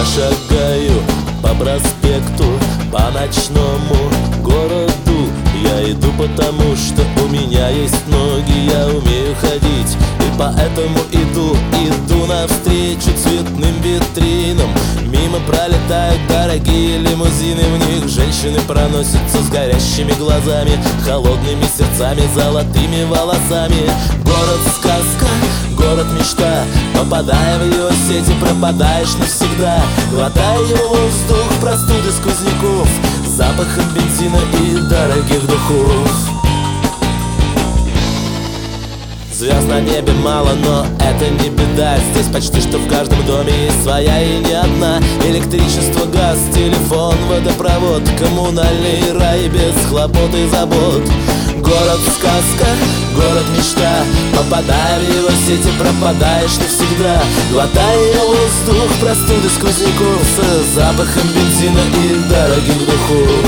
шагаю по проспекту, по ночному городу. Я иду потому, что у меня есть ноги, я умею ходить, и поэтому иду навстречу цветным витринам. Мимо пролетают дорогие лимузины, в них женщины проносятся с горящими глазами, холодными сердцами, золотыми волосами. Город-сказка, город-мечта, попадая в его сети, пропадаешь навсегда. Глотая его воздух, простуды сквозняков, запахом бензина и дорогих духов. Звезд на небе мало, но это не беда. Здесь почти что в каждом доме есть своя и не одна. Электричество, газ, телефон, водопровод, коммунальный рай без хлопот и забот. Город-сказка, город-мечта, попадая в его сети, пропадаешь навсегда. Глотая воздух, простуды сквозняков, с запахом бензина и дорогих духов.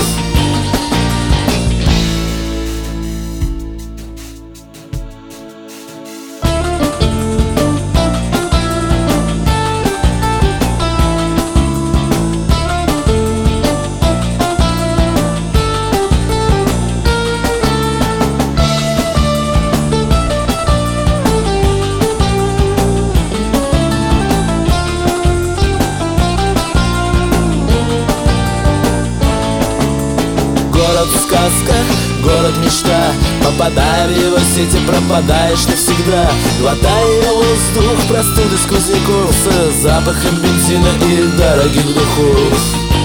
Город-сказка, город-мечта, попадая в его сети, пропадаешь навсегда. Глотая воздух, простуды сквозняков, с запахом бензина и дорогих духов.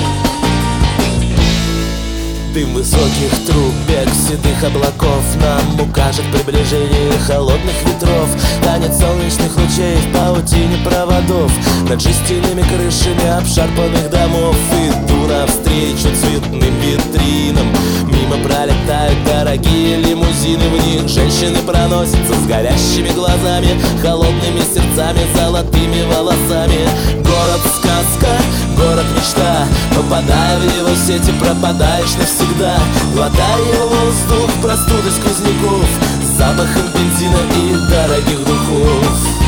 Дым высоких труб, бег седых облаков нам укажет приближение холодных ветров. Танец солнечных лучей в паутине проводов над жестяными крышами обшарпанных домов. Иду навстречу цветным витринам, мимо пролетают дорогие лимузины, в них женщины проносятся с горящими глазами, холодными сердцами, золотыми волосами. Город-сказка, город-мечта, попадая в его сети, пропадаешь навсегда. Глотая воздух, простуды сквозняков, с запахом бензина и дорогих духов.